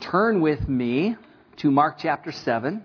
turn with me to Mark chapter 7.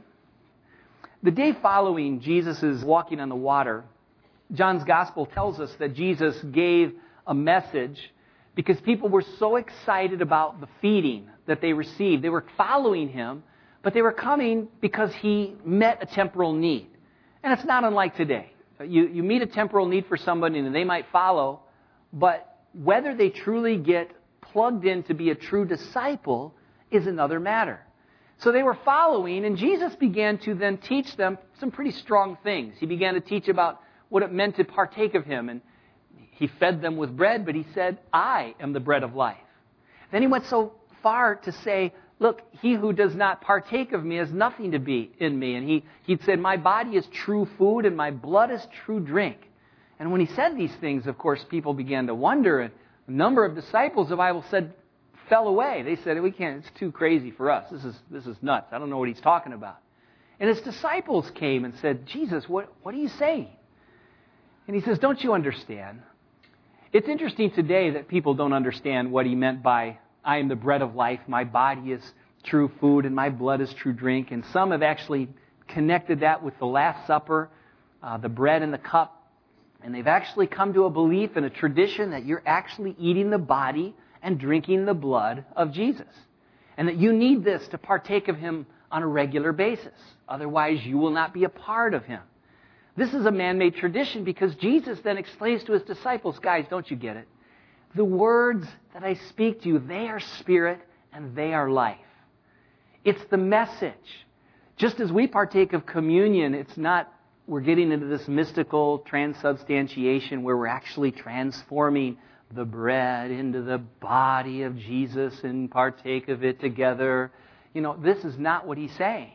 The day following Jesus' walking on the water, John's gospel tells us that Jesus gave a message because people were so excited about the feeding that they received. They were following him, but they were coming because he met a temporal need. And it's not unlike today. You meet a temporal need for somebody and they might follow, but whether they truly get plugged in to be a true disciple is another matter. So they were following, and Jesus began to then teach them some pretty strong things. He began to teach about what it meant to partake of him, and he fed them with bread, but he said, I am the bread of life. Then he went so far to say, look, he who does not partake of me has nothing to be in me. And he said, my body is true food and my blood is true drink. And when he said these things, of course, people began to wonder, and a number of disciples, the Bible said, fell away. They said, we can't, it's too crazy for us. This is nuts. I don't know what he's talking about. And his disciples came and said, Jesus, what are you saying? And he says, don't you understand? It's interesting today that people don't understand what he meant by, I am the bread of life, my body is true food, and my blood is true drink. And some have actually connected that with the Last Supper, the bread and the cup. And they've actually come to a belief and a tradition that you're actually eating the body and drinking the blood of Jesus. And that you need this to partake of him on a regular basis. Otherwise, you will not be a part of him. This is a man-made tradition because Jesus then explains to his disciples, guys, don't you get it? The words that I speak to you, they are spirit and they are life. It's the message. Just as we partake of communion, it's not we're getting into this mystical transubstantiation where we're actually transforming the bread into the body of Jesus and partake of it together. You know, this is not what he's saying.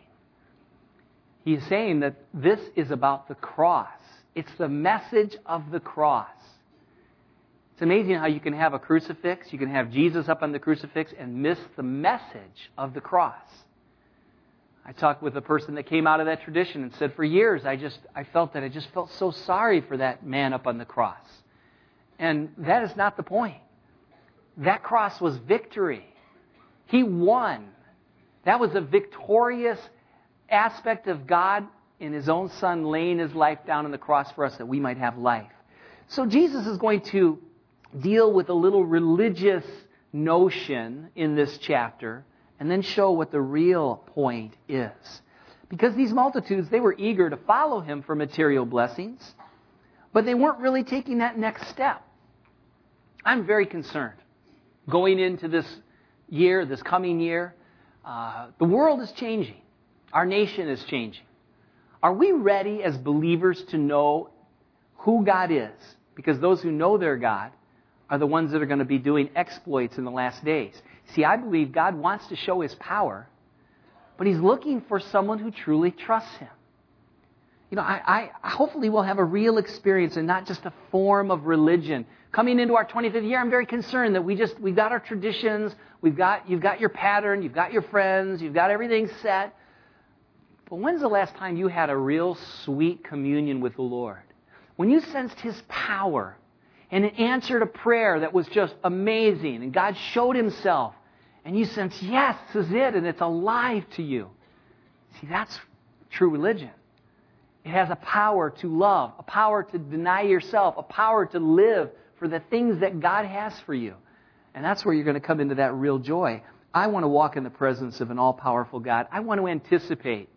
He's saying that this is about the cross. It's the message of the cross. It's amazing how you can have a crucifix, you can have Jesus up on the crucifix and miss the message of the cross. I talked with a person that came out of that tradition and said, for years, I felt so sorry for that man up on the cross. And that is not the point. That cross was victory. He won. That was a victorious aspect of God in his own Son laying his life down on the cross for us that we might have life. So Jesus is going to deal with a little religious notion in this chapter and then show what the real point is. Because these multitudes, they were eager to follow him for material blessings, but they weren't really taking that next step. I'm very concerned going into this year, this coming year. The world is changing. Our nation is changing. Are we ready as believers to know who God is? Because those who know their God are the ones that are going to be doing exploits in the last days. See, I believe God wants to show his power, but he's looking for someone who truly trusts him. You know, I hopefully we'll have a real experience and not just a form of religion. Coming into our 25th year, I'm very concerned that we've got our traditions, you've got your pattern, you've got your friends, you've got everything set. But when's the last time you had a real sweet communion with the Lord? When you sensed his power and answered a prayer that was just amazing and God showed himself and you sense, yes, this is it, and it's alive to you. See, that's true religion. It has a power to love, a power to deny yourself, a power to live for the things that God has for you. And that's where you're going to come into that real joy. I want to walk in the presence of an all-powerful God. I want to anticipate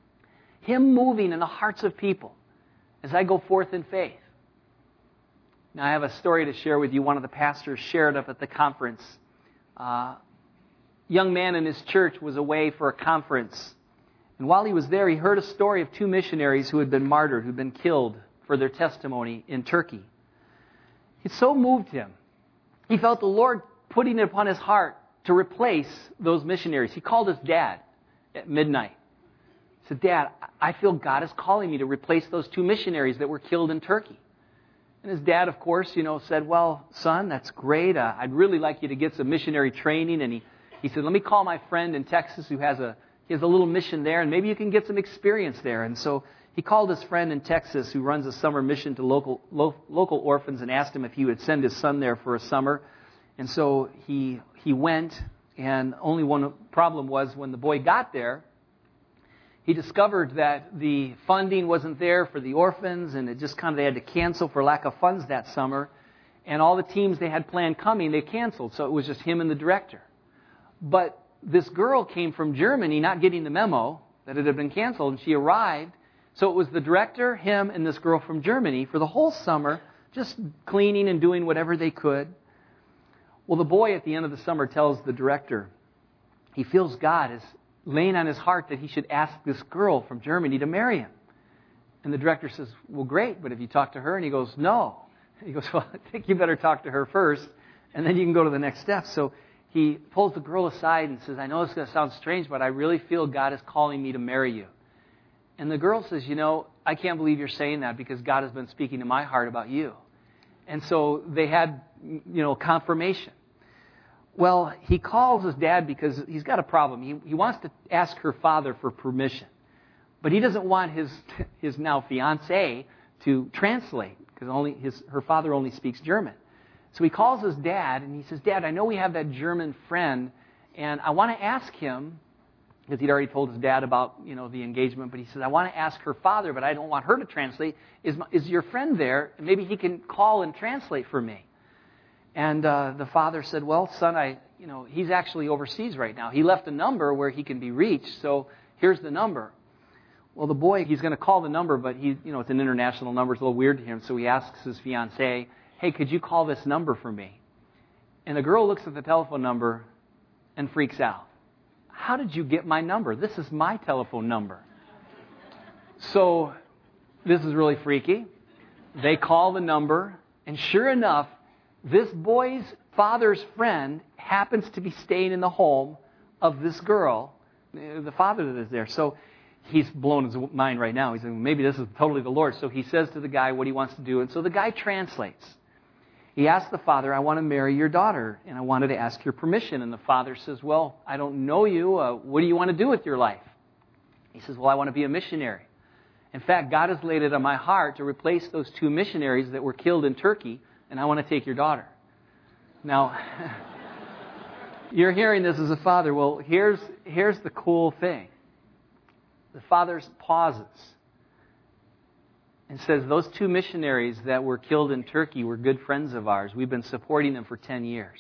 him moving in the hearts of people as I go forth in faith. Now, I have a story to share with you. One of the pastors shared up at the conference. A young man in his church was away for a conference. And while he was there, he heard a story of two missionaries who had been martyred, who had been killed for their testimony in Turkey. It so moved him. He felt the Lord putting it upon his heart to replace those missionaries. He called his dad at midnight. He said, Dad, I feel God is calling me to replace those two missionaries that were killed in Turkey. And his dad, of course, said, well, son, that's great. I'd really like you to get some missionary training. And he said, let me call my friend in Texas who has a little mission there, and maybe you can get some experience there. And so he called his friend in Texas who runs a summer mission to local orphans and asked him if he would send his son there for a summer. And so he went, And only one problem was when the boy got there, he discovered that the funding wasn't there for the orphans, and it just they had to cancel for lack of funds that summer. And all the teams they had planned coming, they canceled. So it was just him and the director. But this girl came from Germany not getting the memo that it had been canceled, and she arrived. So it was the director, him, and this girl from Germany for the whole summer, just cleaning and doing whatever they could. Well, the boy at the end of the summer tells the director he feels God is laying on his heart that he should ask this girl from Germany to marry him. And the director says, well, great, but have you talked to her? And he goes, no. He goes, well, I think you better talk to her first, and then you can go to the next step. So he pulls the girl aside and says, I know it's going to sound strange, but I really feel God is calling me to marry you. And the girl says, I can't believe you're saying that because God has been speaking to my heart about you. And so they had, confirmation. Well, he calls his dad because he's got a problem. He wants to ask her father for permission. But he doesn't want his now fiancé to translate because her father only speaks German. So he calls his dad and he says, Dad, I know we have that German friend, and I want to ask him, because he'd already told his dad about the engagement, but he says, I want to ask her father, but I don't want her to translate. Is your friend there? Maybe he can call and translate for me. And the father said, well, son, he's actually overseas right now. He left a number where he can be reached, so here's the number. Well, the boy, he's going to call the number, but it's an international number. It's a little weird to him, so he asks his fiancée, hey, could you call this number for me? And the girl looks at the telephone number and freaks out. How did you get my number? This is my telephone number. So this is really freaky. They call the number, and sure enough, this boy's father's friend happens to be staying in the home of this girl, the father that is there. So he's blown his mind right now. He's saying, maybe this is totally the Lord. So he says to the guy what he wants to do. And so the guy translates. He asks the father, I want to marry your daughter, and I wanted to ask your permission. And the father says, well, I don't know you. What do you want to do with your life? He says, well, I want to be a missionary. In fact, God has laid it on my heart to replace those 2 missionaries that were killed in Turkey, and I want to take your daughter. Now, you're hearing this as a father. Well, here's the cool thing. The father pauses and says, those 2 missionaries that were killed in Turkey were good friends of ours. We've been supporting them for 10 years.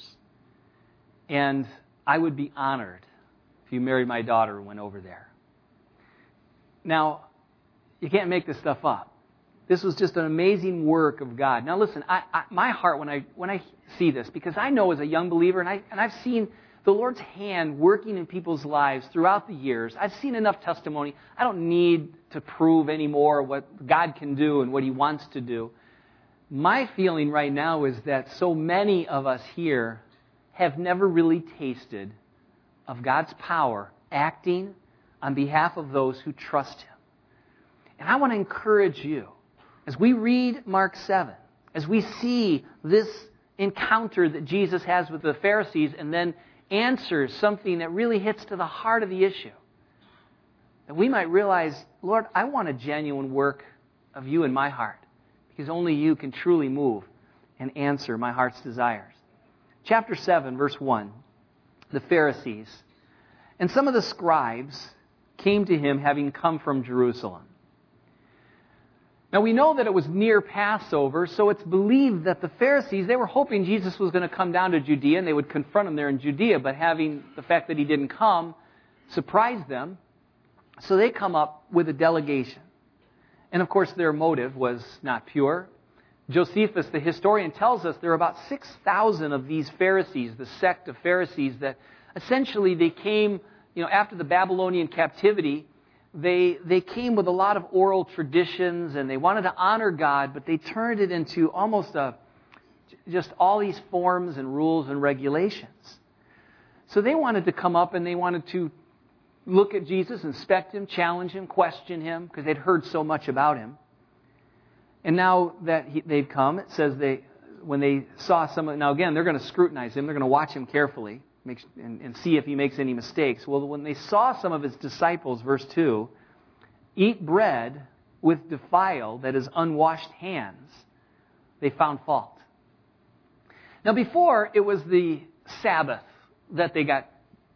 And I would be honored if you married my daughter and went over there. Now, you can't make this stuff up. This was just an amazing work of God. Now listen, my heart when I see this, because I know as a young believer, and I've seen the Lord's hand working in people's lives throughout the years. I've seen enough testimony. I don't need to prove anymore what God can do and what He wants to do. My feeling right now is that so many of us here have never really tasted of God's power acting on behalf of those who trust Him. And I want to encourage you, as we read Mark 7, as we see this encounter that Jesus has with the Pharisees and then answers something that really hits to the heart of the issue, that we might realize, Lord, I want a genuine work of You in my heart, because only You can truly move and answer my heart's desires. Chapter 7, verse 1, the Pharisees and some of the scribes came to Him having come from Jerusalem. Now we know that it was near Passover, so it's believed that the Pharisees, they were hoping Jesus was going to come down to Judea and they would confront Him there in Judea, but having the fact that He didn't come surprised them, so they come up with a delegation. And of course their motive was not pure. Josephus, the historian, tells us there are about 6,000 of these Pharisees, the sect of Pharisees, that essentially they came, after the Babylonian captivity. They came with a lot of oral traditions, and they wanted to honor God, but they turned it into almost just all these forms and rules and regulations. So they wanted to come up and they wanted to look at Jesus, inspect Him, challenge Him, question Him, because they'd heard so much about Him. And now that they've come, it says when they saw now again, they're going to scrutinize Him, they're going to watch Him carefully and see if He makes any mistakes. Well, when they saw some of His disciples, verse 2, eat bread with defiled, that is unwashed hands, they found fault. Now before, it was the Sabbath that they got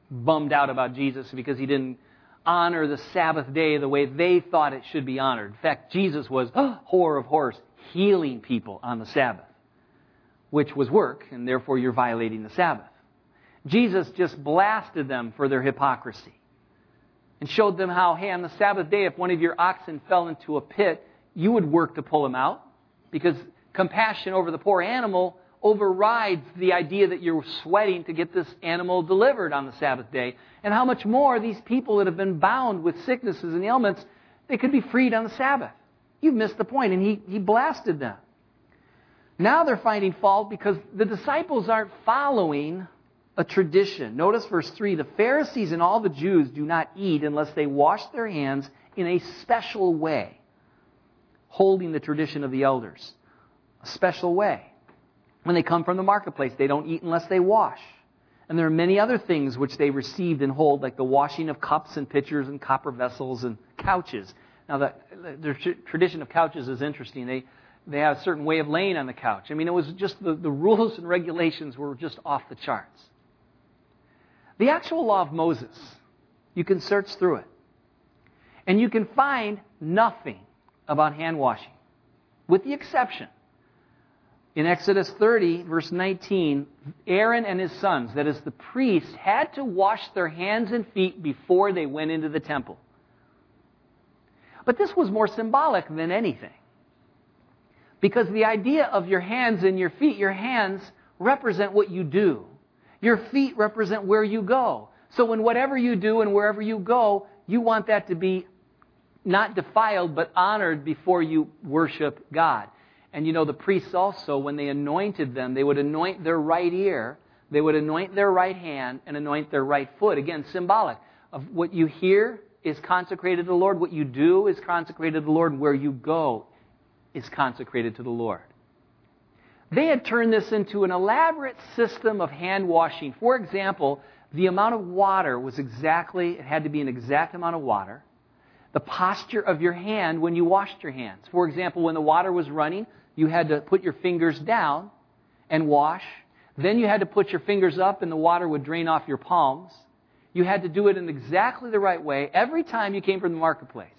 bummed out about Jesus because he didn't honor the Sabbath day the way they thought it should be honored. In fact, Jesus was, horror of horrors, healing people on the Sabbath, which was work, and therefore you're violating the Sabbath. Jesus just blasted them for their hypocrisy and showed them how, hey, on the Sabbath day, if one of your oxen fell into a pit, you would work to pull him out, because compassion over the poor animal overrides the idea that you're sweating to get this animal delivered on the Sabbath day. And how much more these people that have been bound with sicknesses and ailments, they could be freed on the Sabbath. You've missed the point, and he blasted them. Now they're finding fault because the disciples aren't following a tradition. Notice verse 3, the Pharisees and all the Jews do not eat unless they wash their hands in a special way, holding the tradition of the elders. A special way. When they come from the marketplace, they don't eat unless they wash. And there are many other things which they received and hold, like the washing of cups and pitchers and copper vessels and couches. Now, the tradition of couches is interesting. They have a certain way of laying on the couch. I mean, it was just the rules and regulations were just off the charts. The actual law of Moses, you can search through it. And you can find nothing about hand washing, with the exception. In Exodus 30, verse 19, Aaron and his sons, that is the priests, had to wash their hands and feet before they went into the temple. But this was more symbolic than anything. Because the idea of your hands and your feet, your hands represent what you do. Your feet represent where you go. So in whatever you do and wherever you go, you want that to be not defiled, but honored before you worship God. And you know, the priests also, when they anointed them, they would anoint their right ear, they would anoint their right hand, and anoint their right foot. Again, symbolic of what you hear is consecrated to the Lord, what you do is consecrated to the Lord, and where you go is consecrated to the Lord. They had turned this into an elaborate system of hand washing. For example, the amount of water was it had to be an exact amount of water. The posture of your hand when you washed your hands. For example, when the water was running, you had to put your fingers down and wash. Then you had to put your fingers up and the water would drain off your palms. You had to do it in exactly the right way every time you came from the marketplace.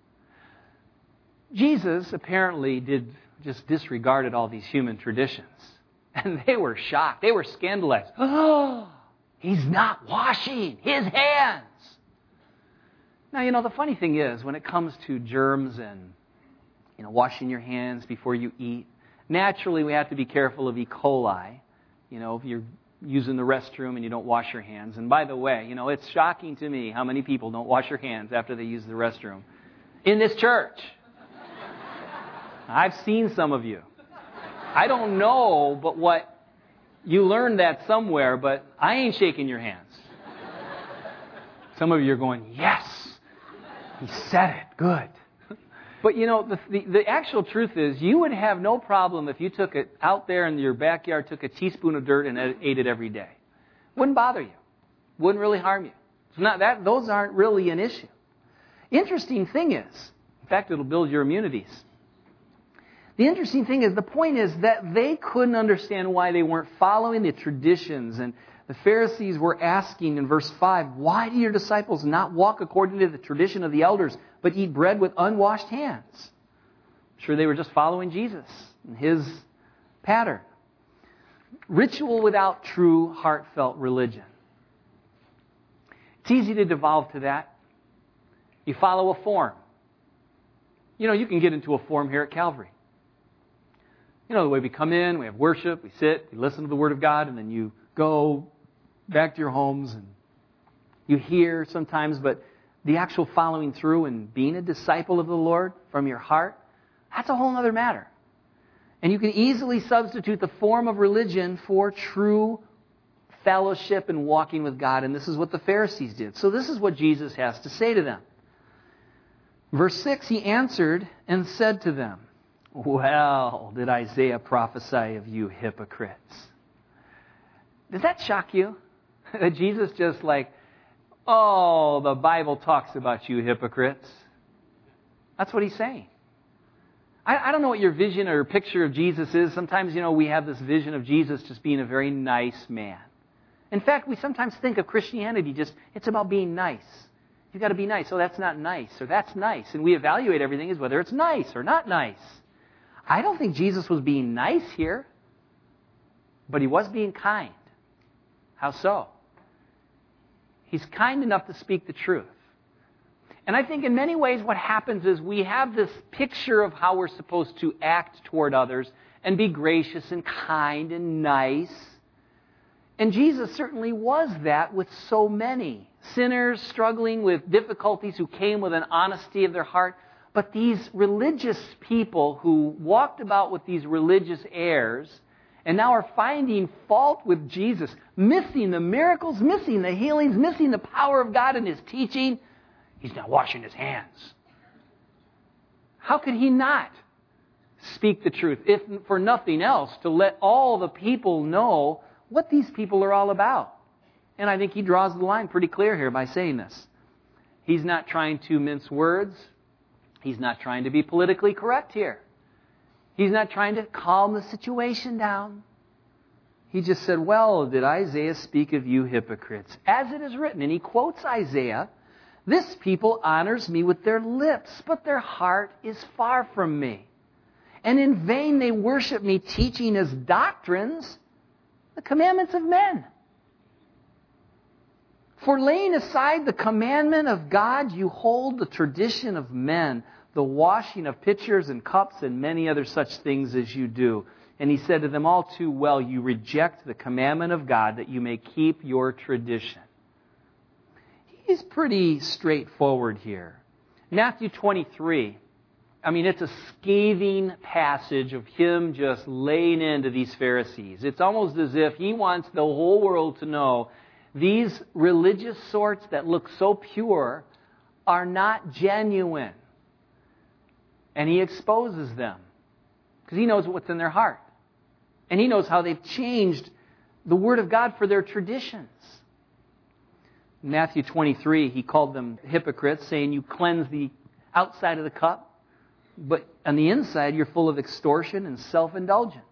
Jesus apparently just disregarded all these human traditions. And they were shocked. They were scandalized. Oh, he's not washing his hands. Now, you know, the funny thing is, when it comes to germs and, you know, washing your hands before you eat, naturally we have to be careful of E. coli. You know, if you're using the restroom and you don't wash your hands. And by the way, you know, it's shocking to me how many people don't wash their hands after they use the restroom in this church. I've seen some of you. I don't know, but you learned that somewhere, but I ain't shaking your hands. Some of you are going, yes, he said it, good. But you know, the actual truth is, you would have no problem if you took it out there in your backyard, took a teaspoon of dirt and ate it every day. Wouldn't bother you. Wouldn't really harm you. It's not that; those aren't really an issue. Interesting thing is, in fact, it'll build your immunities. The interesting thing is, the point is that they couldn't understand why they weren't following the traditions. And the Pharisees were asking in verse 5, why do your disciples not walk according to the tradition of the elders, but eat bread with unwashed hands? I'm sure they were just following Jesus and his pattern. Ritual without true heartfelt religion. It's easy to devolve to that. You follow a form. You know, you can get into a form here at Calvary. You know, the way we come in, we have worship, we sit, we listen to the Word of God, and then you go back to your homes and you hear sometimes, but the actual following through and being a disciple of the Lord from your heart, that's a whole other matter. And you can easily substitute the form of religion for true fellowship and walking with God, and this is what the Pharisees did. So this is what Jesus has to say to them. Verse 6, he answered and said to them, well, did Isaiah prophesy of you hypocrites? Does that shock you? That Jesus just like, oh, the Bible talks about you hypocrites. That's what he's saying. I don't know what your vision or picture of Jesus is. Sometimes, you know, we have this vision of Jesus just being a very nice man. In fact, we sometimes think of Christianity it's about being nice. You've got to be nice. Oh, that's not nice, or that's nice. And we evaluate everything as whether it's nice or not nice. I don't think Jesus was being nice here, but he was being kind. How so? He's kind enough to speak the truth. And I think in many ways what happens is we have this picture of how we're supposed to act toward others and be gracious and kind and nice. And Jesus certainly was that with so many sinners struggling with difficulties who came with an honesty of their heart. But these religious people who walked about with these religious airs and now are finding fault with Jesus, missing the miracles, missing the healings, missing the power of God in his teaching. He's not washing his hands. How could he not speak the truth, if for nothing else, to let all the people know what these people are all about? And I think he draws the line pretty clear here by saying this. He's not trying to mince words. He's not trying to be politically correct here. He's not trying to calm the situation down. He just said, well, did Isaiah speak of you hypocrites? As it is written, and he quotes Isaiah, this people honors me with their lips, but their heart is far from me. And in vain they worship me, teaching as doctrines the commandments of men. For laying aside the commandment of God, you hold the tradition of men, the washing of pitchers and cups and many other such things as you do. And he said to them, all too well, you reject the commandment of God that you may keep your tradition. He's pretty straightforward here. Matthew 23, it's a scathing passage of him just laying into these Pharisees. It's almost as if he wants the whole world to know these religious sorts that look so pure are not genuine. And he exposes them because he knows what's in their heart. And he knows how they've changed the Word of God for their traditions. In Matthew 23, he called them hypocrites, saying you cleanse the outside of the cup, but on the inside you're full of extortion and self-indulgence.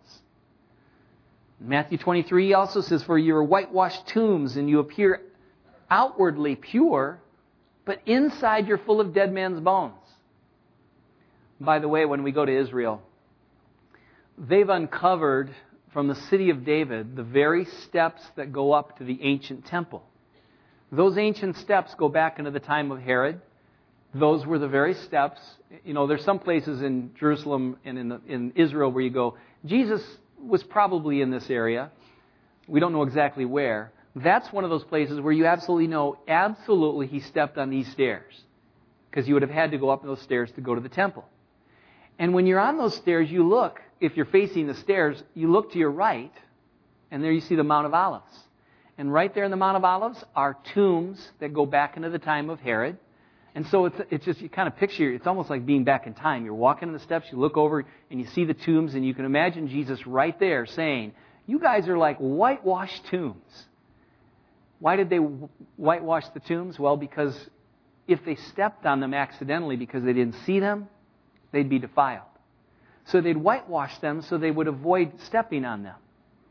In Matthew 23, he also says, for you are whitewashed tombs and you appear outwardly pure, but inside you're full of dead man's bones. By the way, when we go to Israel, they've uncovered from the city of David the very steps that go up to the ancient temple. Those ancient steps go back into the time of Herod. Those were the very steps. There's some places in Jerusalem and in Israel where you go, Jesus was probably in this area. We don't know exactly where. That's one of those places where you absolutely know, absolutely he stepped on these stairs. Because you would have had to go up those stairs to go to the temple. And when you're on those stairs, you look, if you're facing the stairs, you look to your right, and there you see the Mount of Olives. And right there in the Mount of Olives are tombs that go back into the time of Herod. And so it's just, you kind of picture, it's almost like being back in time. You're walking in the steps, you look over, and you see the tombs, and you can imagine Jesus right there saying, you guys are like whitewashed tombs. Why did they whitewash the tombs? Well, because if they stepped on them accidentally because they didn't see them, they'd be defiled. So they'd whitewash them so they would avoid stepping on them.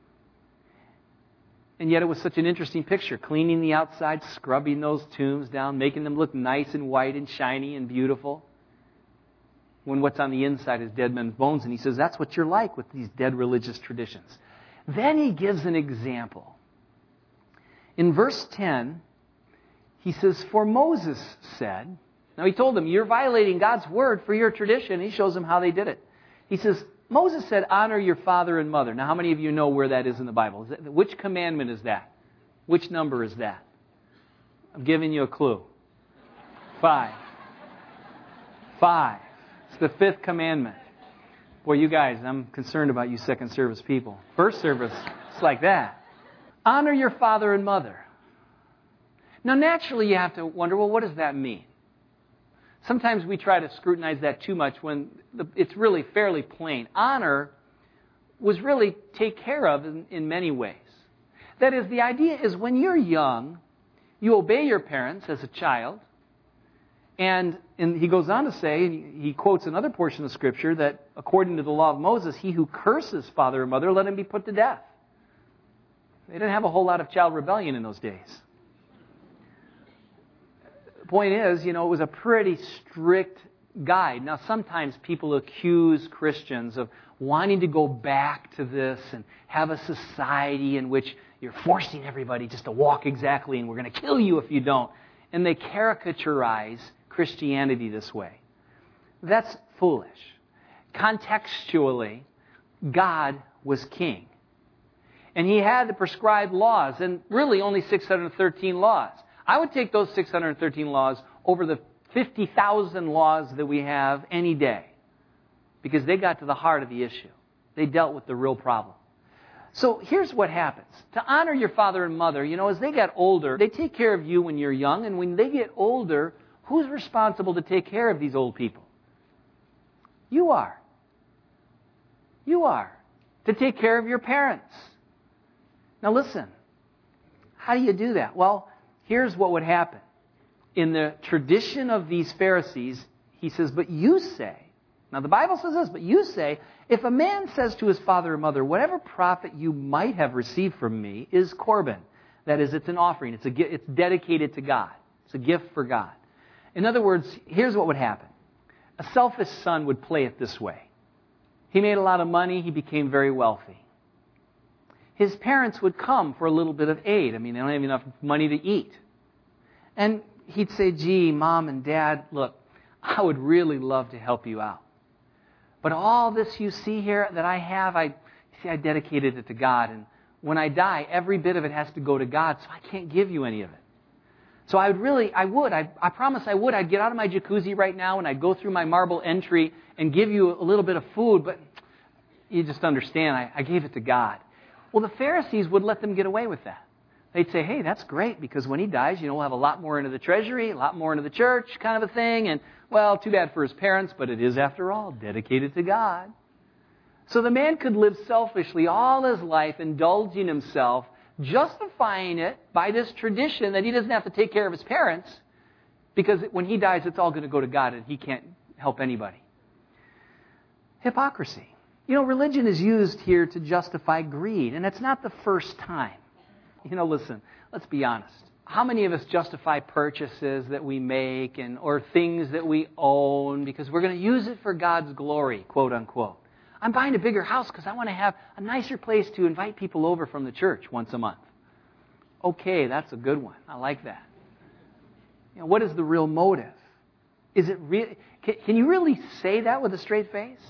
And yet it was such an interesting picture, cleaning the outside, scrubbing those tombs down, making them look nice and white and shiny and beautiful, when what's on the inside is dead men's bones. And he says that's what you're like with these dead religious traditions. Then he gives an example. In verse 10, he says, for Moses said, now he told them, you're violating God's word for your tradition. He shows them how they did it. He says, Moses said, honor your father and mother. Now, how many of you know where that is in the Bible? Which commandment is that? Which number is that? I'm giving you a clue. 5. It's the 5th commandment. Boy, you guys, I'm concerned about you second service people. First service, it's like that. Honor your father and mother. Now, naturally, you have to wonder, well, what does that mean? Sometimes we try to scrutinize that too much when it's really fairly plain. Honor was really take care of in many ways. That is, the idea is when you're young, you obey your parents as a child. And he goes on to say, he quotes another portion of Scripture, that according to the law of Moses, he who curses father or mother, let him be put to death. They didn't have a whole lot of child rebellion in those days. The point is, it was a pretty strict guide. Now, sometimes people accuse Christians of wanting to go back to this and have a society in which you're forcing everybody just to walk exactly and we're going to kill you if you don't. And they caricaturize Christianity this way. That's foolish. Contextually, God was king. And he had the prescribed laws, and really only 613 laws. I would take those 613 laws over the 50,000 laws that we have any day, because they got to the heart of the issue. They dealt with the real problem. So here's what happens. To honor your father and mother, as they get older, they take care of you when you're young, and when they get older, who's responsible to take care of these old people? You are. You are. To take care of your parents. Now listen, how do you do that? Well, here's what would happen. In the tradition of these Pharisees, he says, but you say, now the Bible says this, but you say, if a man says to his father or mother, whatever profit you might have received from me is Corban. That is, it's an offering. It's dedicated to God. It's a gift for God. In other words, here's what would happen. A selfish son would play it this way. He made a lot of money. He became very wealthy. His parents would come for a little bit of aid. They don't have enough money to eat. And he'd say, gee, Mom and Dad, look, I would really love to help you out. But all this you see here that I have, I dedicated it to God. And when I die, every bit of it has to go to God, so I can't give you any of it. So I promise I would. I'd get out of my jacuzzi right now and I'd go through my marble entry and give you a little bit of food, but you just understand, I gave it to God. Well, the Pharisees would let them get away with that. They'd say, hey, that's great, because when he dies, we'll have a lot more into the treasury, a lot more into the church, kind of a thing. And, well, too bad for his parents, but it is, after all, dedicated to God. So the man could live selfishly all his life, indulging himself, justifying it by this tradition that he doesn't have to take care of his parents, because when he dies, it's all going to go to God and he can't help anybody. Hypocrisy. Religion is used here to justify greed, and it's not the first time. Listen, let's be honest. How many of us justify purchases that we make or things that we own because we're going to use it for God's glory, quote unquote? I'm buying a bigger house because I want to have a nicer place to invite people over from the church once a month. Okay, that's a good one. I like that. What is the real motive? Is it real? Can you really say that with a straight face?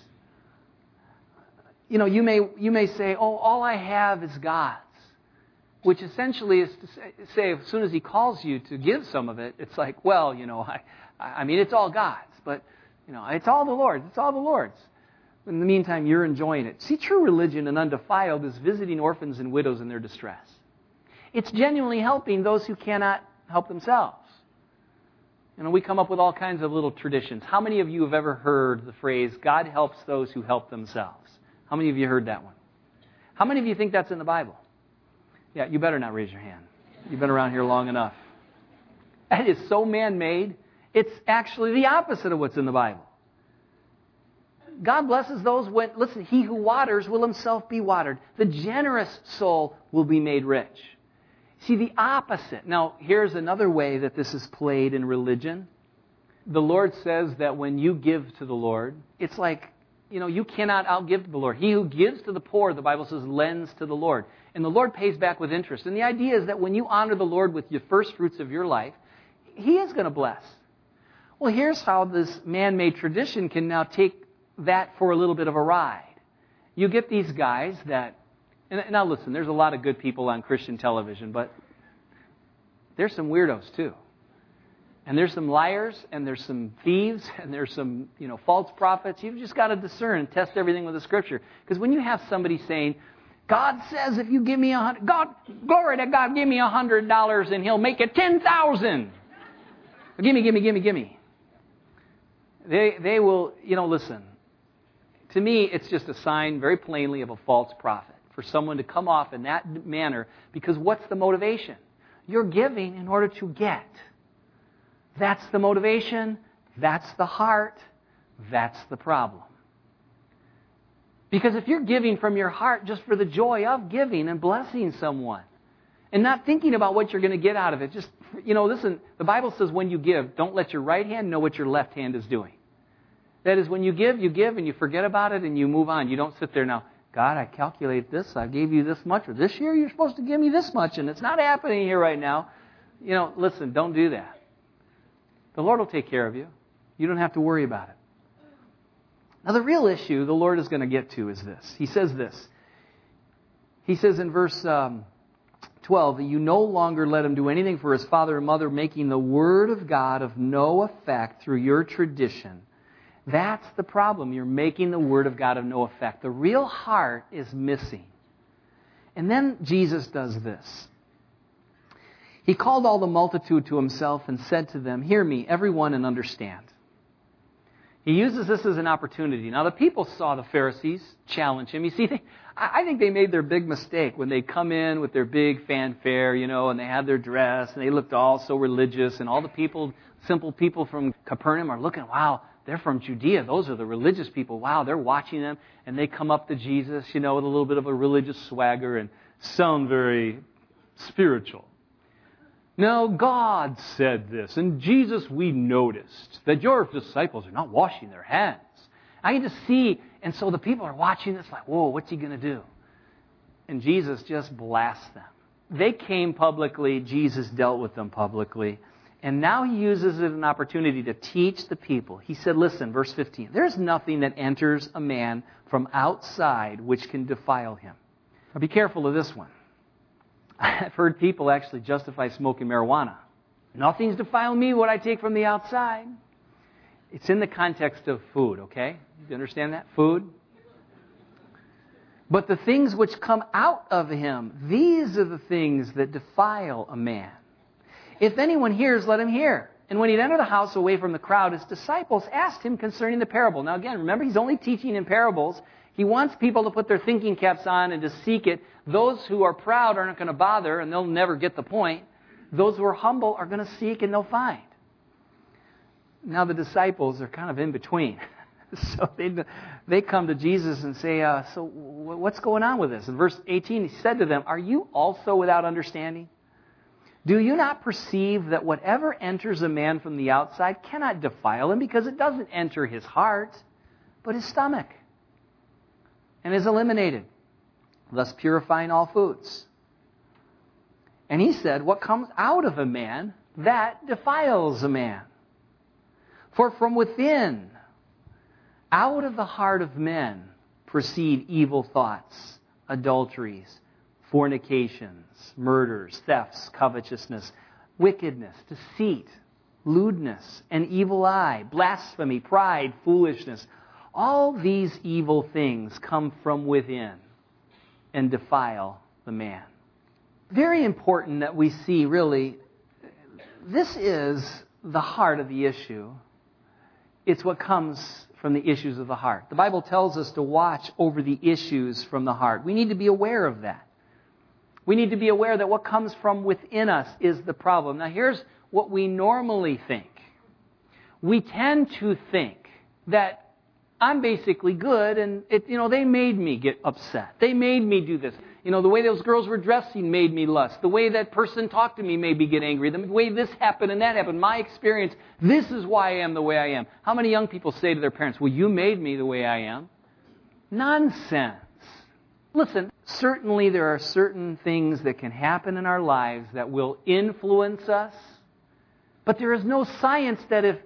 You may say, oh, all I have is God's, which essentially is to say as soon as he calls you to give some of it, it's like, well, it's all God's, but, it's all the Lord's. It's all the Lord's. In the meantime, you're enjoying it. See, true religion and undefiled is visiting orphans and widows in their distress. It's genuinely helping those who cannot help themselves. We come up with all kinds of little traditions. How many of you have ever heard the phrase, God helps those who help themselves? How many of you heard that one? How many of you think that's in the Bible? Yeah, you better not raise your hand. You've been around here long enough. That is so man-made. It's actually the opposite of what's in the Bible. God blesses those listen, he who waters will himself be watered. The generous soul will be made rich. See, the opposite. Now, here's another way that this is played in religion. The Lord says that when you give to the Lord, it's like, you cannot outgive to the Lord. He who gives to the poor, the Bible says, lends to the Lord. And the Lord pays back with interest. And the idea is that when you honor the Lord with your first fruits of your life, he is going to bless. Well, here's how this man-made tradition can now take that for a little bit of a ride. You get these guys that, and now listen, there's a lot of good people on Christian television, but there's some weirdos too. And there's some liars, and there's some thieves, and there's some, false prophets. You've just got to discern and test everything with the Scripture. Because when you have somebody saying, God says if you give me glory to God, give me $100 and he'll make it 10,000. Gimme. They will, listen. To me, it's just a sign very plainly of a false prophet. For someone to come off in that manner, because what's the motivation? You're giving in order to get. That's the motivation. That's the heart. That's the problem. Because if you're giving from your heart just for the joy of giving and blessing someone, and not thinking about what you're going to get out of it, just, listen, the Bible says when you give, don't let your right hand know what your left hand is doing. That is, when you give, and you forget about it, and you move on. You don't sit there now, God, I calculate this, I gave you this much, or this year you're supposed to give me this much, and it's not happening here right now. Listen, don't do that. The Lord will take care of you. You don't have to worry about it. Now, the real issue the Lord is going to get to is this. He says this. He says in verse 12, that you no longer let him do anything for his father and mother, making the word of God of no effect through your tradition. That's the problem. You're making the word of God of no effect. The real heart is missing. And then Jesus does this. He called all the multitude to himself and said to them, hear me, everyone, and understand. He uses this as an opportunity. Now, the people saw the Pharisees challenge him. You see, I think they made their big mistake when they come in with their big fanfare, and they had their dress, and they looked all so religious, and all the people, simple people from Capernaum are looking, wow, they're from Judea. Those are the religious people. Wow, they're watching them, and they come up to Jesus, with a little bit of a religious swagger and sound very spiritual. Now, God said this, and Jesus, we noticed that your disciples are not washing their hands. I can just see, and so the people are watching this like, whoa, what's he going to do? And Jesus just blasts them. They came publicly, Jesus dealt with them publicly, and now he uses it as an opportunity to teach the people. He said, listen, verse 15, there's nothing that enters a man from outside which can defile him. Now be careful of this one. I've heard people actually justify smoking marijuana. Nothing's defiling me what I take from the outside. It's in the context of food, okay? You understand that? Food. But the things which come out of him, these are the things that defile a man. If anyone hears, let him hear. And when he'd enter the house away from the crowd, his disciples asked him concerning the parable. Now again, remember, he's only teaching in parables. He wants people to put their thinking caps on and to seek it. Those who are proud aren't going to bother, and they'll never get the point. Those who are humble are going to seek and they'll find. Now the disciples are kind of in between. So they come to Jesus and say, so what's going on with this? In verse 18, he said to them, are you also without understanding? Do you not perceive that whatever enters a man from the outside cannot defile him, because it doesn't enter his heart, but his stomach, and is eliminated, thus purifying all foods? And he said, what comes out of a man, that defiles a man. For from within, out of the heart of men, proceed evil thoughts, adulteries, fornications, murders, thefts, covetousness, wickedness, deceit, lewdness, an evil eye, blasphemy, pride, foolishness. All these evil things come from within and defile the man. Very important that we see, really, this is the heart of the issue. It's what comes from the issues of the heart. The Bible tells us to watch over the issues from the heart. We need to be aware of that. We need to be aware that what comes from within us is the problem. Now, here's what we normally think. We tend to think that I'm basically good, and they made me get upset. They made me do this. The way those girls were dressing made me lust. The way that person talked to me made me get angry. The way this happened and that happened. My experience, this is why I am the way I am. How many young people say to their parents, well, you made me the way I am? Nonsense. Listen, certainly there are certain things that can happen in our lives that will influence us, but there is no science that if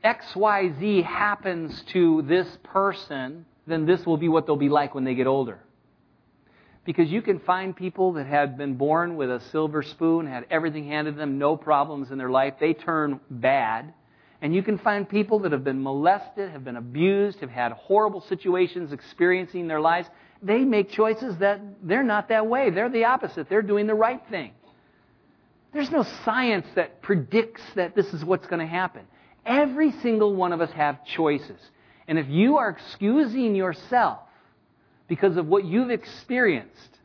XYZ happens to this person, then this will be what they'll be like when they get older. Because you can find people that had been born with a silver spoon, had everything handed to them, no problems in their life. They turn bad. And you can find people that have been molested, have been abused, have had horrible situations experiencing in their lives. They make choices that they're not that way. They're the opposite. They're doing the right thing. There's no science that predicts that this is what's going to happen. Every single one of us have choices. And if you are excusing yourself because of what you've experienced,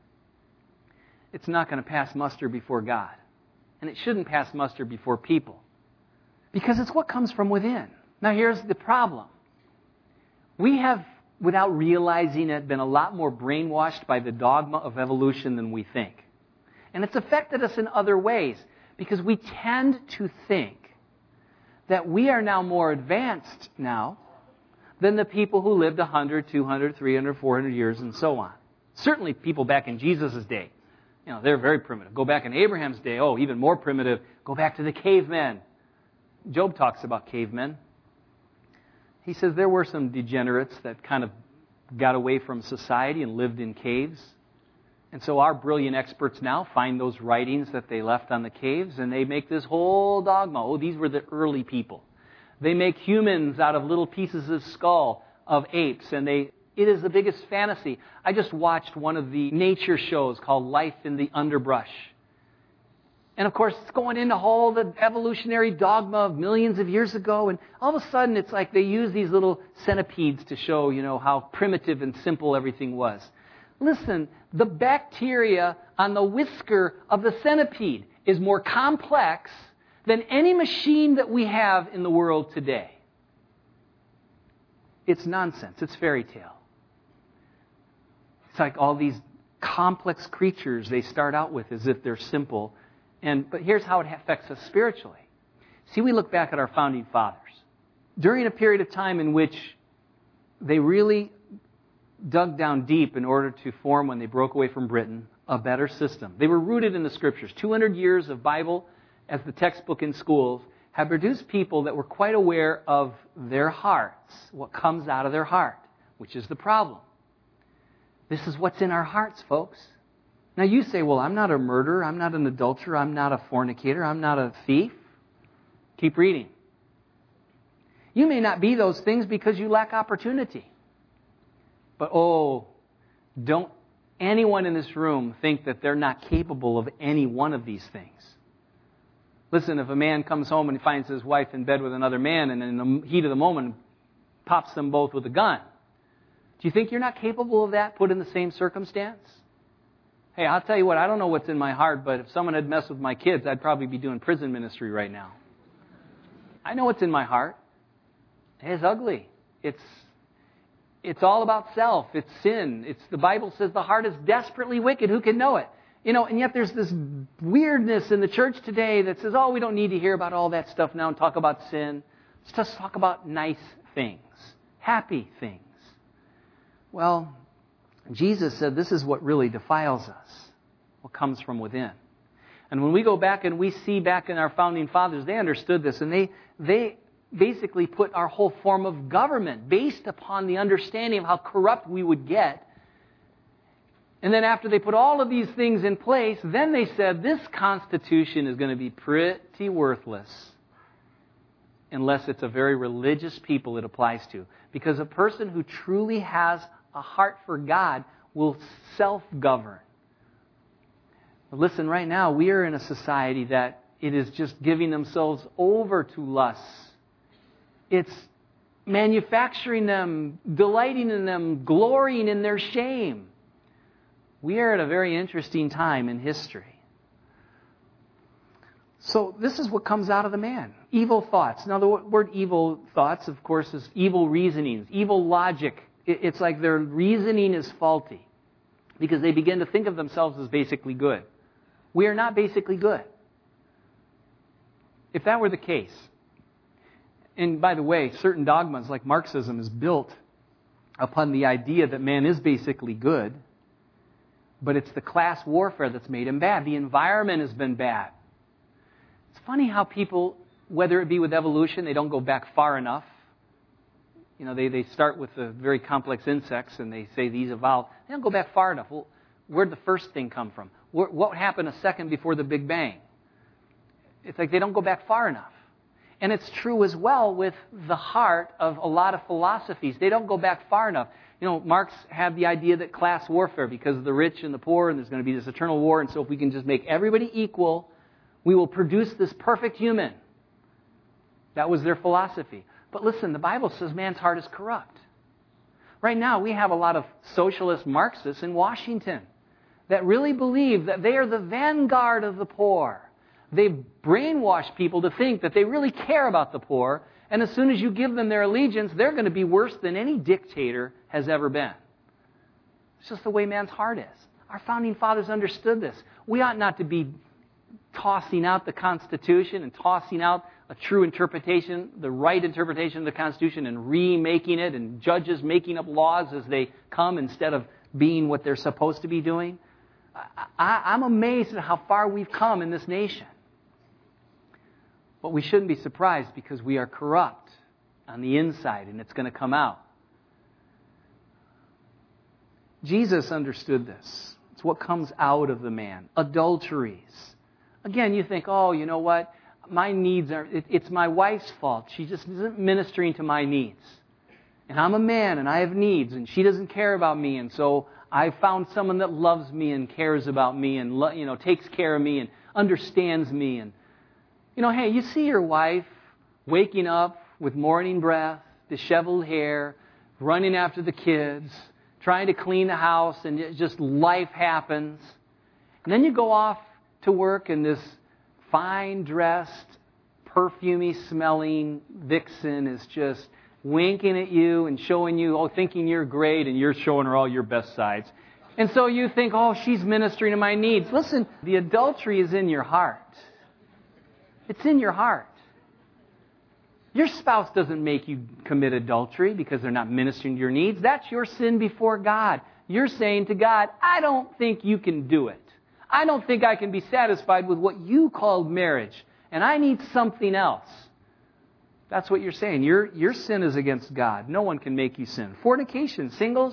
it's not going to pass muster before God. And it shouldn't pass muster before people. Because it's what comes from within. Now here's the problem. We have without realizing it, been a lot more brainwashed by the dogma of evolution than we think. And it's affected us in other ways because we tend to think that we are now more advanced now than the people who lived 100, 200, 300, 400 years and so on. Certainly people back in Jesus' day, they're very primitive. Go back in Abraham's day, even more primitive. Go back to the cavemen. Job talks about cavemen. He says there were some degenerates that kind of got away from society and lived in caves. And so our brilliant experts now find those writings that they left on the caves and they make this whole dogma. These were the early people. They make humans out of little pieces of skull of apes, and it is the biggest fantasy. I just watched one of the nature shows called Life in the Underbrush. And of course, it's going into all the evolutionary dogma of millions of years ago, and all of a sudden it's like they use these little centipedes to show, how primitive and simple everything was. Listen, the bacteria on the whisker of the centipede is more complex than any machine that we have in the world today. It's nonsense. It's fairy tale. It's like all these complex creatures they start out with as if they're simple. But here's how it affects us spiritually. See, we look back at our founding fathers. During a period of time in which they really dug down deep in order to form, when they broke away from Britain, a better system. They were rooted in the Scriptures. 200 years of Bible as the textbook in schools have produced people that were quite aware of their hearts, what comes out of their heart, which is the problem. This is what's in our hearts, folks. Now you say, well, I'm not a murderer, I'm not an adulterer, I'm not a fornicator, I'm not a thief. Keep reading. You may not be those things because you lack opportunity. But don't anyone in this room think that they're not capable of any one of these things. Listen, if a man comes home and he finds his wife in bed with another man and in the heat of the moment pops them both with a gun, do you think you're not capable of that put in the same circumstance? Hey, I'll tell you what, I don't know what's in my heart, but if someone had messed with my kids, I'd probably be doing prison ministry right now. I know what's in my heart. It's ugly. It's all about self. It's sin. The Bible says the heart is desperately wicked. Who can know it? And yet there's this weirdness in the church today that says, we don't need to hear about all that stuff now and talk about sin. Let's just talk about nice things, happy things. Well, Jesus said this is what really defiles us, what comes from within. And when we go back and we see back in our founding fathers, they understood this, and they basically put our whole form of government based upon the understanding of how corrupt we would get. And then after they put all of these things in place, then they said this Constitution is going to be pretty worthless unless it's a very religious people it applies to. Because a person who truly has a heart for God will self-govern. But listen, right now we are in a society that it is just giving themselves over to lusts. It's manufacturing them, delighting in them, glorying in their shame. We are at a very interesting time in history. So this is what comes out of the man. Evil thoughts. Now the word evil thoughts, of course, is evil reasonings, evil logic. It's like their reasoning is faulty because they begin to think of themselves as basically good. We are not basically good. If that were the case, and by the way, certain dogmas like Marxism is built upon the idea that man is basically good, but it's the class warfare that's made him bad. The environment has been bad. It's funny how people, whether it be with evolution, they don't go back far enough. They start with the very complex insects and they say these evolved. They don't go back far enough. Well, where'd the first thing come from? What happened a second before the Big Bang? It's like they don't go back far enough. And it's true as well with the heart of a lot of philosophies. They don't go back far enough. Marx had the idea that class warfare, because of the rich and the poor, and there's going to be this eternal war, and so if we can just make everybody equal, we will produce this perfect human. That was their philosophy. But listen, the Bible says man's heart is corrupt. Right now, we have a lot of socialist Marxists in Washington that really believe that they are the vanguard of the poor. They've brainwashed people to think that they really care about the poor, and as soon as you give them their allegiance, they're going to be worse than any dictator has ever been. It's just the way man's heart is. Our founding fathers understood this. We ought not to be tossing out the Constitution and tossing out a true interpretation, the right interpretation of the Constitution, and remaking it, and judges making up laws as they come instead of being what they're supposed to be doing. I'm amazed at how far we've come in this nation. But we shouldn't be surprised because we are corrupt on the inside, and it's going to come out. Jesus understood this. It's what comes out of the man. Adulteries. Again, you think, oh, you know what? My needs are, it's my wife's fault. She just isn't ministering to my needs. And I'm a man and I have needs and she doesn't care about me. And so I found someone that loves me and cares about me and, takes care of me and understands me. And, hey, you see your wife waking up with morning breath, disheveled hair, running after the kids, trying to clean the house, and just life happens. And then you go off to work and this fine-dressed, perfumey smelling vixen is just winking at you and showing you, thinking you're great, and you're showing her all your best sides. And so you think, she's ministering to my needs. Listen, the adultery is in your heart. It's in your heart. Your spouse doesn't make you commit adultery because they're not ministering to your needs. That's your sin before God. You're saying to God, I don't think you can do it. I don't think I can be satisfied with what you called marriage, and I need something else. That's what you're saying. Your sin is against God. No one can make you sin. Fornication, singles,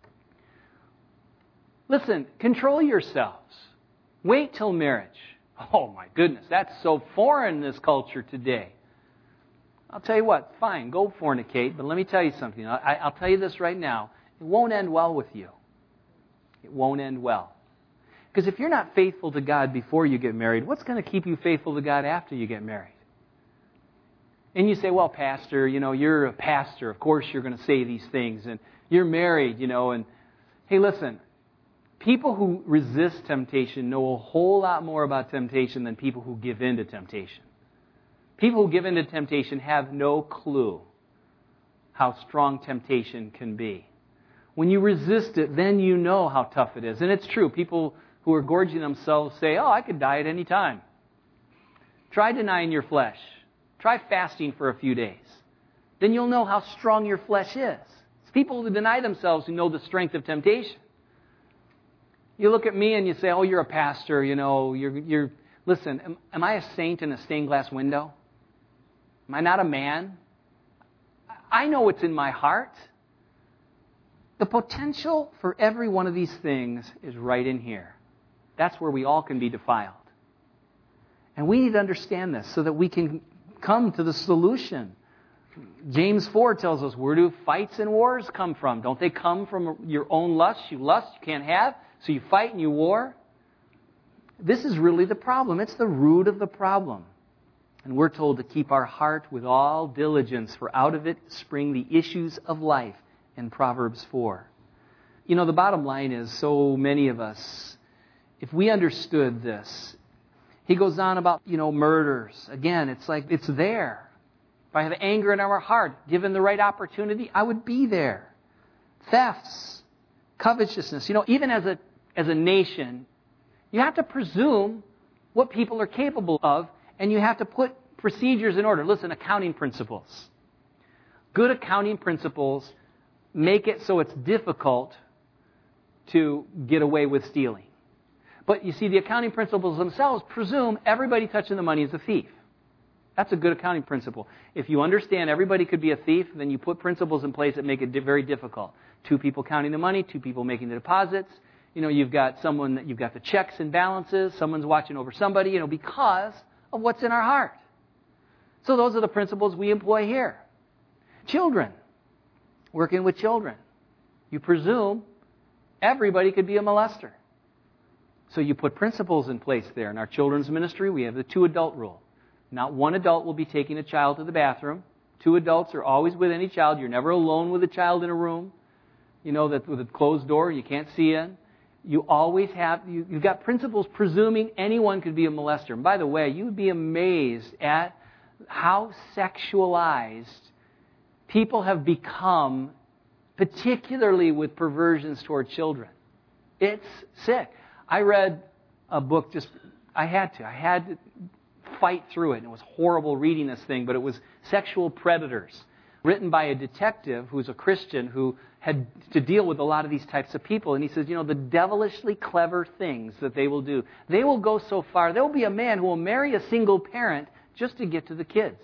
listen, control yourselves. Wait till marriage. Oh my goodness, that's so foreign in this culture today. I'll tell you what, fine, go fornicate, but let me tell you something. I'll tell you this right now. It won't end well with you. It won't end well. Because if you're not faithful to God before you get married, what's going to keep you faithful to God after you get married? And you say, well, Pastor, you're a pastor. Of course you're going to say these things. And you're married, and hey, listen, people who resist temptation know a whole lot more about temptation than people who give in to temptation. People who give in to temptation have no clue how strong temptation can be. When you resist it, then you know how tough it is. And it's true. People who are gorging themselves say, I could die at any time. Try denying your flesh. Try fasting for a few days. Then you'll know how strong your flesh is. It's people who deny themselves who know the strength of temptation. You look at me and you say, you're a pastor, you're listen, am I a saint in a stained glass window? Am I not a man? I know what's in my heart. The potential for every one of these things is right in here. That's where we all can be defiled. And we need to understand this so that we can come to the solution. James 4 tells us, where do fights and wars come from? Don't they come from your own lust? You lust, you can't have, so you fight and you war. This is really the problem. It's the root of the problem. And we're told to keep our heart with all diligence, for out of it spring the issues of life in Proverbs 4. The bottom line is so many of us, if we understood this, he goes on about, murders. Again, it's like it's there. If I have anger in our heart, given the right opportunity, I would be there. Thefts, covetousness. Even as a nation, you have to presume what people are capable of, and you have to put procedures in order. Listen, accounting principles. Good accounting principles make it so it's difficult to get away with stealing. But you see, the accounting principles themselves presume everybody touching the money is a thief. That's a good accounting principle. If you understand everybody could be a thief, then you put principles in place that make it very difficult. 2 people counting the money, 2 people making the deposits. You've got the checks and balances. Someone's watching over somebody, because of what's in our heart. So those are the principles we employ here. Children. Working with children. You presume everybody could be a molester. So you put principles in place there. In our children's ministry, we have the 2-adult rule. Not one adult will be taking a child to the bathroom. 2 adults are always with any child. You're never alone with a child in a room. That with a closed door you can't see in. You always have, you've got principles presuming anyone could be a molester. And by the way, you would be amazed at how sexualized people have become, particularly with perversions toward children. It's sick. I read a book I had to fight through it. And it was horrible reading this thing, but it was Sexual Predators, written by a detective who's a Christian who had to deal with a lot of these types of people. And he says, the devilishly clever things that they will do. They will go so far. There will be a man who will marry a single parent just to get to the kids.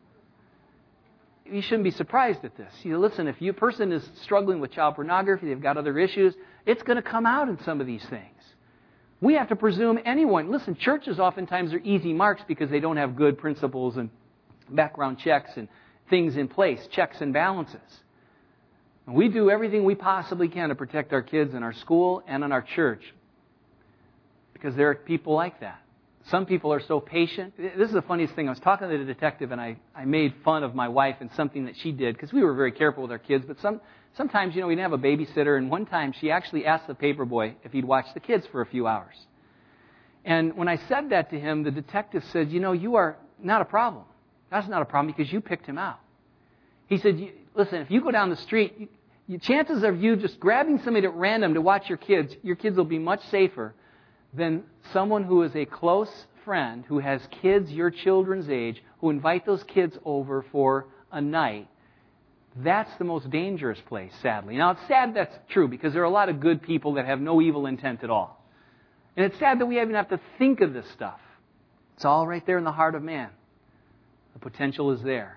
You shouldn't be surprised at this. Listen, if a person is struggling with child pornography, they've got other issues, it's going to come out in some of these things. We have to presume anyone. Listen, churches oftentimes are easy marks because they don't have good principles and background checks and things in place, checks and balances. And we do everything we possibly can to protect our kids in our school and in our church because there are people like that. Some people are so patient. This is the funniest thing. I was talking to the detective and I made fun of my wife and something that she did because we were very careful with our kids. But sometimes, we didn't have a babysitter. And one time she actually asked the paper boy if he'd watch the kids for a few hours. And when I said that to him, the detective said, you are not a problem. That's not a problem because you picked him out. He said, listen, if you go down the street, chances of you just grabbing somebody at random to watch your kids will be much safer than someone who is a close friend who has kids your children's age who invite those kids over for a night. That's the most dangerous place, sadly. Now, it's sad that's true because there are a lot of good people that have no evil intent at all. And it's sad that we even have to think of this stuff. It's all right there in the heart of man. The potential is there.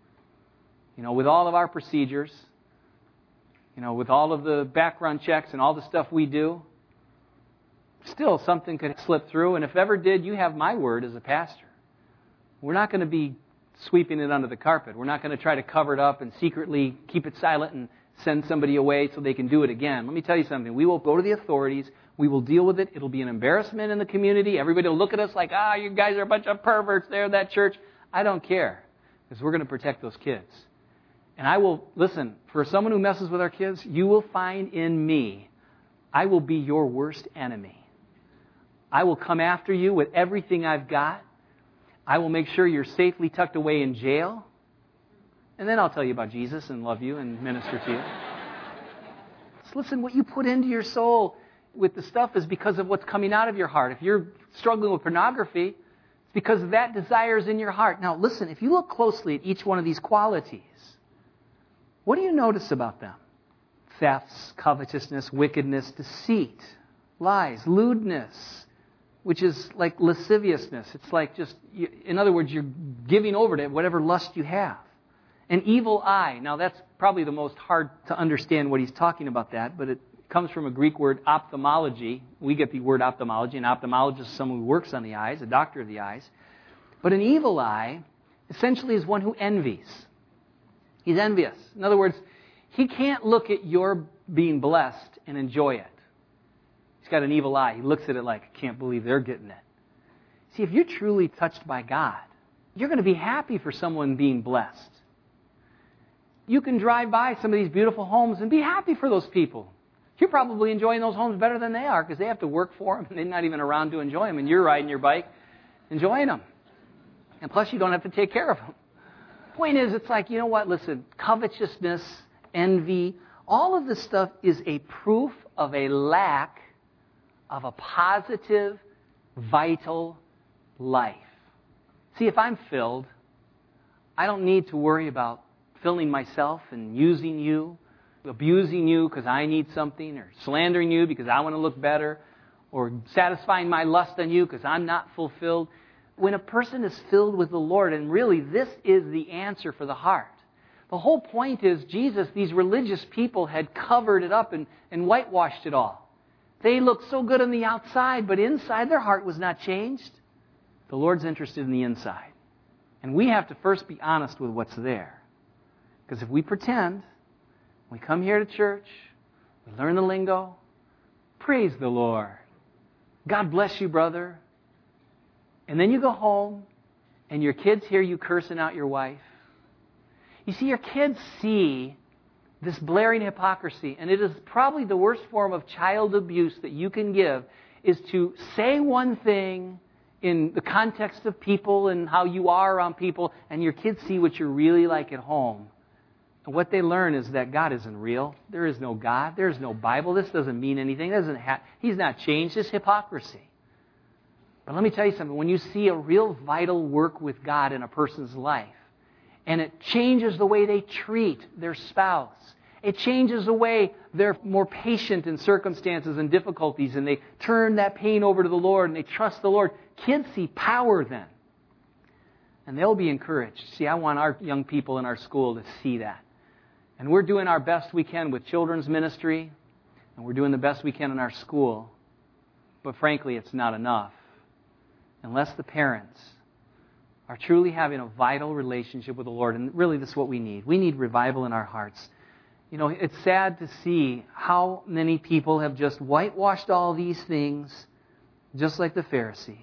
With all of our procedures, with all of the background checks and all the stuff we do, still something could slip through. And if ever did, you have my word as a pastor. We're not going to be sweeping it under the carpet. We're not going to try to cover it up and secretly keep it silent and send somebody away so they can do it again. Let me tell you something. We will go to the authorities. We will deal with it. It'll be an embarrassment in the community. Everybody will look at us like, you guys are a bunch of perverts there in that church. I don't care because we're going to protect those kids. And I will, listen, for someone who messes with our kids, you will find in me, I will be your worst enemy. I will come after you with everything I've got. I will make sure you're safely tucked away in jail. And then I'll tell you about Jesus and love you and minister to you. So listen, what you put into your soul with the stuff is because of what's coming out of your heart. If you're struggling with pornography, it's because that desire is in your heart. Now listen, if you look closely at each one of these qualities, what do you notice about them? Thefts, covetousness, wickedness, deceit, lies, lewdness, which is like lasciviousness. It's like just, in other words, you're giving over to whatever lust you have. An evil eye. Now that's probably the most hard to understand what he's talking about that, but it comes from a Greek word, ophthalmology. We get the word ophthalmology. An ophthalmologist is someone who works on the eyes, a doctor of the eyes. But an evil eye essentially is one who envies. He's envious. In other words, he can't look at your being blessed and enjoy it. He's got an evil eye. He looks at it like, I can't believe they're getting it. See, if you're truly touched by God, you're going to be happy for someone being blessed. You can drive by some of these beautiful homes and be happy for those people. You're probably enjoying those homes better than they are because they have to work for them and they're not even around to enjoy them. And you're riding your bike, enjoying them. And plus, you don't have to take care of them. Point is, it's like, you know what? Listen, covetousness, envy, all of this stuff is a proof of a lack of a positive, vital life. See, if I'm filled, I don't need to worry about filling myself and using you, abusing you because I need something, or slandering you because I want to look better, or satisfying my lust on you because I'm not fulfilled. When a person is filled with the Lord, and really this is the answer for the heart. The whole point is Jesus, these religious people had covered it up and whitewashed it all. They looked so good on the outside, but inside their heart was not changed. The Lord's interested in the inside. And we have to first be honest with what's there. Because if we pretend, we come here to church, we learn the lingo, praise the Lord. God bless you, brother. And then you go home, and your kids hear you cursing out your wife. You see, your kids see This blaring hypocrisy, and it is probably the worst form of child abuse that you can give, is to say one thing in the context of people and how you are around people, and your kids see what you're really like at home. And what they learn is that God isn't real. There is no God. There is no Bible. This doesn't mean anything. He's not changed. It's hypocrisy. But let me tell you something. When you see a real vital work with God in a person's life, and it changes the way they treat their spouse, it changes the way they're more patient in circumstances and difficulties, and they turn that pain over to the Lord, and they trust the Lord, kids see power then. And they'll be encouraged. See, I want our young people in our school to see that. And we're doing our best we can with children's ministry, and we're doing the best we can in our school. But frankly, it's not enough unless the parents are truly having a vital relationship with the Lord. And really, this is what we need. We need revival in our hearts. You know, it's sad to see how many people have just whitewashed all these things, just like the Pharisees.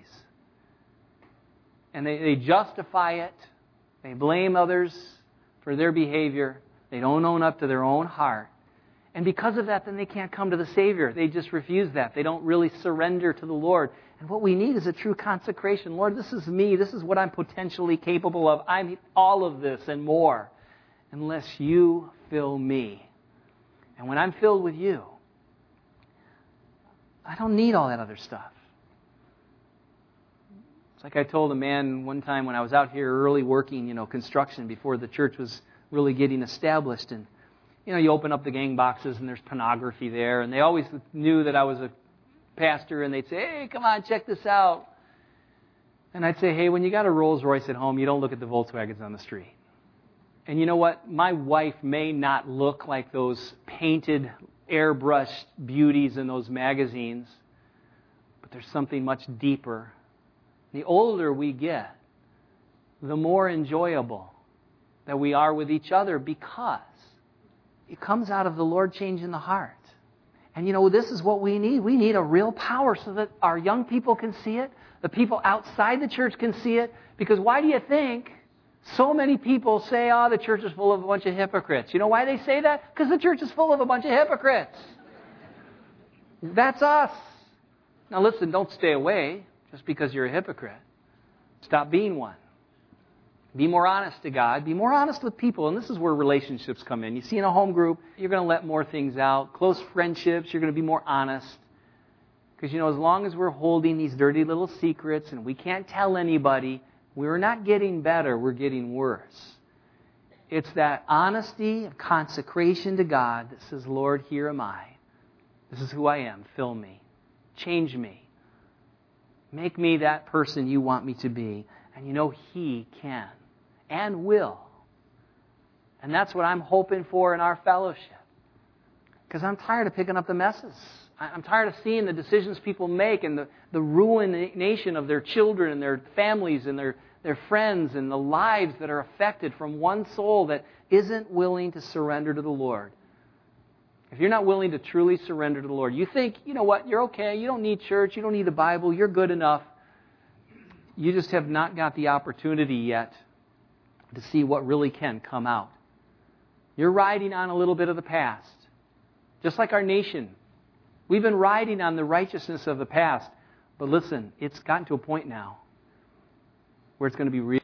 And they justify it. They blame others for their behavior. They don't own up to their own heart. And because of that, then they can't come to the Savior. They just refuse that. They don't really surrender to the Lord. And what we need is a true consecration. Lord, this is me. This is what I'm potentially capable of. I'm all of this and more. Unless you fill me. And when I'm filled with you, I don't need all that other stuff. It's like I told a man one time when I was out here early working, construction before the church was really getting established. And, you open up the gang boxes and there's pornography there. And they always knew that I was a pastor, and they'd say, hey, come on, check this out. And I'd say, hey, when you got a Rolls Royce at home, you don't look at the Volkswagens on the street. And you know what? My wife may not look like those painted, airbrushed beauties in those magazines, but there's something much deeper. The older we get, the more enjoyable that we are with each other, because it comes out of the Lord changing the heart. And this is what we need. We need a real power so that our young people can see it. The people outside the church can see it. Because why do you think so many people say, the church is full of a bunch of hypocrites? You know why they say that? Because the church is full of a bunch of hypocrites. That's us. Now listen, don't stay away just because you're a hypocrite. Stop being one. Be more honest to God. Be more honest with people. And this is where relationships come in. You see, in a home group, you're going to let more things out. Close friendships, you're going to be more honest. Because, as long as we're holding these dirty little secrets and we can't tell anybody, we're not getting better. We're getting worse. It's that honesty and consecration to God that says, Lord, here am I. This is who I am. Fill me. Change me. Make me that person you want me to be. And He can and will. And that's what I'm hoping for in our fellowship. Because I'm tired of picking up the messes. I'm tired of seeing the decisions people make and the ruination of their children and their families and their friends and the lives that are affected from one soul that isn't willing to surrender to the Lord. If you're not willing to truly surrender to the Lord, you think, you're okay, you don't need church, you don't need the Bible, you're good enough. You just have not got the opportunity yet to see what really can come out. You're riding on a little bit of the past. Just like our nation. We've been riding on the righteousness of the past. But listen, it's gotten to a point now where it's going to be real.